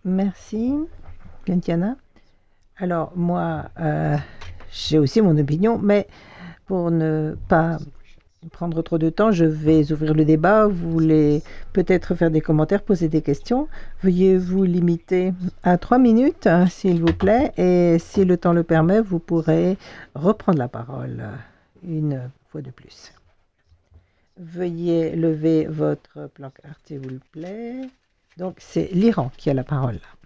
Merci, Diana. Alors, moi, j'ai aussi mon opinion, mais pour ne pas prendre trop de temps, je vais ouvrir le débat. Vous voulez peut-être faire des commentaires, poser des questions. Veuillez vous limiter à 3 minutes, s'il vous plaît, et si le temps le permet, vous pourrez reprendre la parole une fois de plus. Veuillez lever votre placard, s'il vous plaît. Donc, c'est l'Iran qui a la parole.